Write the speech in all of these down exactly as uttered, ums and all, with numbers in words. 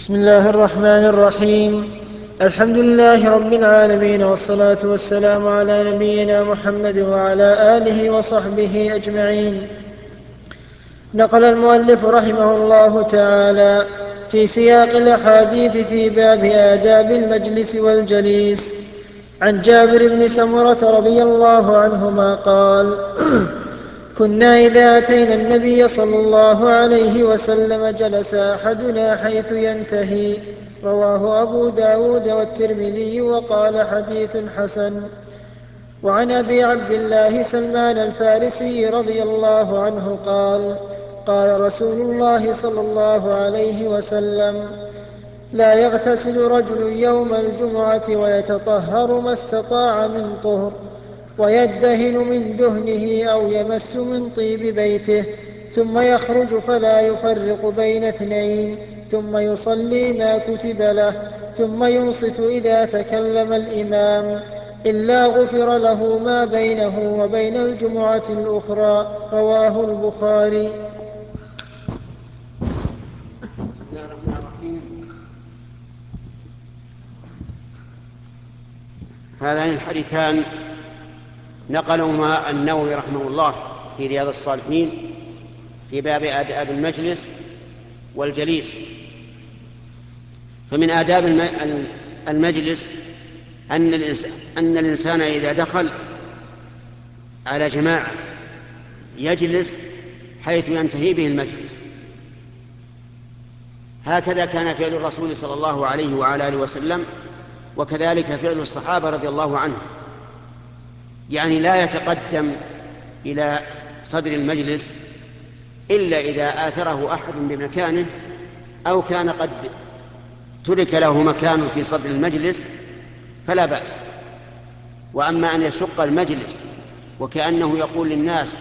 بسم الله الرحمن الرحيم. الحمد لله رب العالمين، والصلاة والسلام على نبينا محمد وعلى آله وصحبه أجمعين. نقل المؤلف رحمه الله تعالى في سياق الأحاديث في باب آداب المجلس والجليس عن جابر بن سمرة رضي الله عنهما قال: كنا إذا أتينا النبي صلى الله عليه وسلم جلس أحدنا حيث ينتهي. رواه أبو داود والترمذي وقال: حديث حسن. وعن أبي عبد الله سلمان الفارسي رضي الله عنه قال: قال رسول الله صلى الله عليه وسلم: لا يغتسل رجل يوم الجمعة ويتطهر ما استطاع من طهر، ويدهن من دهنه أو يمس من طيب بيته، ثم يخرج فلا يفرق بين اثنين، ثم يصلي ما كتب له، ثم ينصت إذا تكلم الإمام، إلا غفر له ما بينه وبين الجمعة الأخرى. رواه البخاري. بسم الله الرحمن الرحيم. هذان الحديثان نقلهما النووي رحمه الله في رياض الصالحين في باب آداب المجلس والجليس. فمن آداب المجلس أن الإنسان إذا دخل على جماعة يجلس حيث ينتهي به المجلس. هكذا كان فعل الرسول صلى الله عليه وعلى آله وسلم، وكذلك فعل الصحابة رضي الله عنهم. يعني لا يتقدم إلى صدر المجلس إلا إذا آثره أحد بمكانه، أو كان قد ترك له مكان في صدر المجلس فلا بأس. وأما أن يشق المجلس وكأنه يقول للناس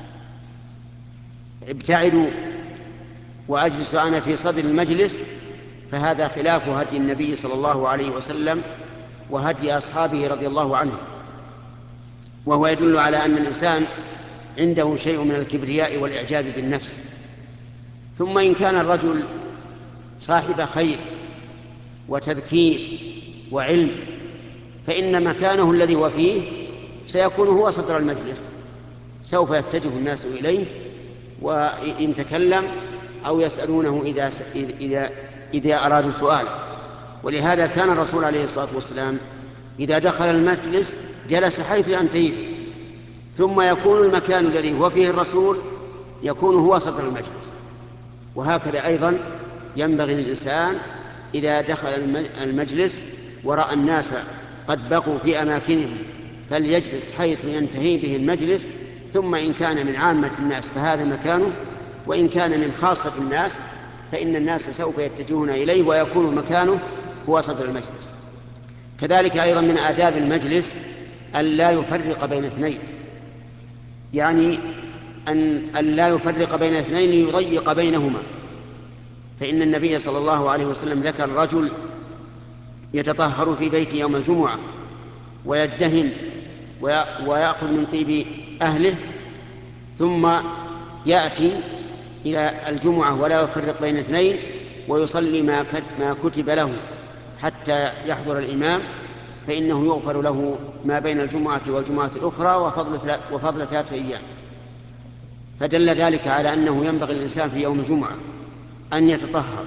ابتعدوا وأجلس أنا في صدر المجلس، فهذا خلاف هدي النبي صلى الله عليه وسلم وهدي أصحابه رضي الله عنهم، وهو يدل على أن الإنسان عنده شيء من الكبرياء والإعجاب بالنفس. ثم إن كان الرجل صاحب خير وتذكير وعلم، فإن مكانه الذي هو فيه سيكون هو صدر المجلس، سوف يتجه الناس إليه وإن تكلم أو يسألونه إذا, إذا, إذا أرادوا سؤالا. ولهذا كان الرسول عليه الصلاة والسلام إذا دخل المجلس جلس حيث ينتهي، ثم يكون المكان الذي هو فيه الرسول يكون هو صدر المجلس. وهكذا أيضا ينبغي للإنسان إذا دخل المجلس ورأى الناس قد بقوا في أماكنهم فليجلس حيث ينتهي به المجلس، ثم إن كان من عامة الناس فهذا مكانه، وإن كان من خاصة الناس فإن الناس سوف يتجهون إليه ويكون مكانه هو صدر المجلس. كذلك أيضا من آداب المجلس أن لا يفرق بين اثنين، يعني أن لا يفرق بين اثنين يضيق بينهما. فإن النبي صلى الله عليه وسلم ذكر رجل يتطهر في بيته يوم الجمعة ويدهن ويأخذ من طيب أهله، ثم يأتي إلى الجمعة ولا يفرق بين اثنين ويصلي ما كتب له حتى يحضر الإمام، فإنه يغفر له ما بين الجمعة والجمعة الأخرى وفضل, وفضل ثلاثة أيام. فدل ذلك على أنه ينبغي الإنسان في يوم الجمعة أن يتطهر،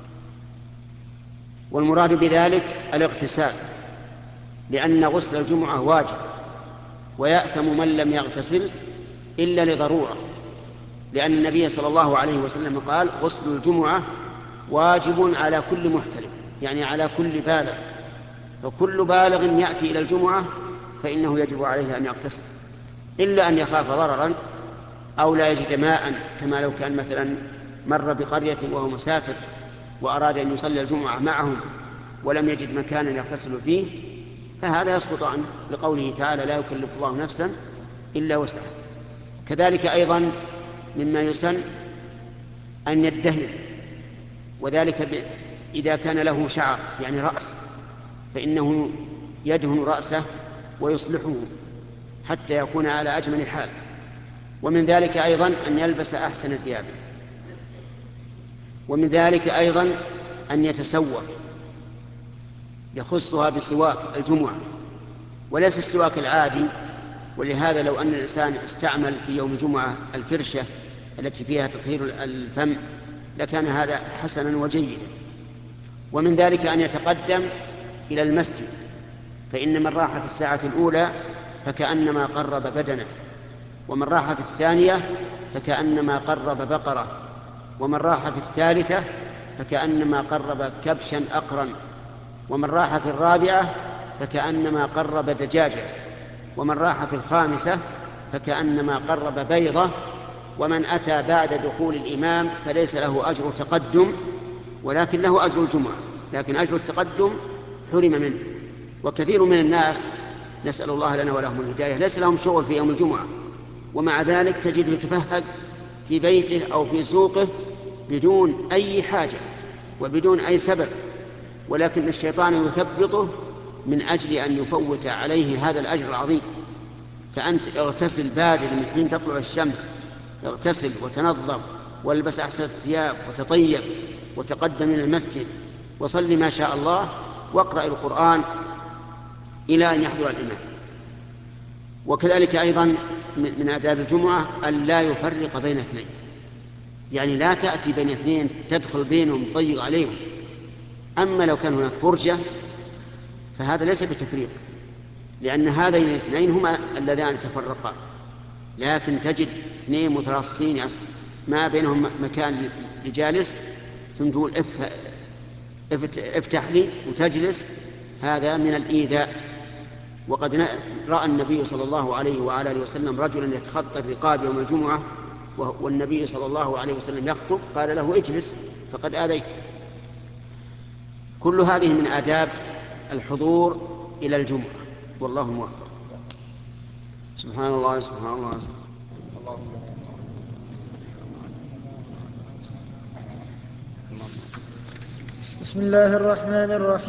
والمراد بذلك الاغتسال، لأن غسل الجمعة واجب، ويأثم من لم يغتسل إلا لضرورة، لأن النبي صلى الله عليه وسلم قال: غسل الجمعة واجب على كل محتلم، يعني على كل بالغ، فكل بالغ يأتي إلى الجمعة فإنه يجب عليه أن يغتسل، إلا أن يخاف ضررا أو لا يجد ماء، كما لو كان مثلا مر بقرية وهو مسافر وأراد أن يصلي الجمعة معهم ولم يجد مكانا يغتسل فيه، فهذا يسقط عنه، لقوله تعالى: لا يكلف الله نفسا إلا وسعها. كذلك أيضا مما يسن أن يدهن، وذلك إذا كان له شعر يعني رأس فإنه يدهن رأسه ويصلحه حتى يكون على أجمل حال. ومن ذلك أيضا أن يلبس أحسن ثيابه. ومن ذلك أيضا أن يتسوق، يخصها بسواك الجمعة وليس السواك العادي. ولهذا لو أن الإنسان استعمل في يوم الجمعة الفرشة التي فيها تطهير الفم لكان هذا حسنا وجيدا. ومن ذلك أن يتقدم إلى المسجد، فإن من راح في الساعة الأولى فكأنما قرب بدنه، ومن راح في الثانية فكأنما قرب بقرة، ومن راح في الثالثة فكأنما قرب كبشا أقرا، ومن راح في الرابعة فكأنما قرب دجاجة، ومن راح في الخامسة فكأنما قرب بيضة. ومن أتى بعد دخول الإمام فليس له أجر تقدم ولكن له أجر الجمعة، لكن أجر التقدم حرم منه. وكثير من الناس نسأل الله لنا ولهم الهداية ليس لهم شغل في يوم الجمعة، ومع ذلك تجده يتفهد في بيته أو في سوقه بدون أي حاجة وبدون أي سبب، ولكن الشيطان يثبطه من أجل أن يفوت عليه هذا الأجر العظيم. فأنت اغتسل بادر من حين تطلع الشمس، اغتسل وتنظف والبس أحسن الثياب وتطيب وتقدم إلى المسجد وصلي ما شاء الله واقرأ القرآن إلى أن يحضر الإمام. وكذلك أيضا من آداب الجمعة أن لا يفرق بين اثنين، يعني لا تأتي بين اثنين تدخل بينهم تضيق عليهم. أما لو كان هناك فرجة فهذا ليس بتفريق، لأن هذين الاثنين هما اللذان تفرقا. لكن تجد اثنين متراصين ما بينهم مكان لجالس ثم تقول افتح لي وتجلس، هذا من الإيذاء. وقد رأى النبي صلى الله عليه وعلى آله وسلم رجلا يتخطى الرقاب يوم الجمعة والنبي صلى الله عليه وسلم يخطب قال له اجلس فقد آذيت. كل هذه من آداب الحضور إلى الجمعة، والله موفق. سبحان الله سبحان الله سبحان الله. بسم الله الرحمن الرحيم.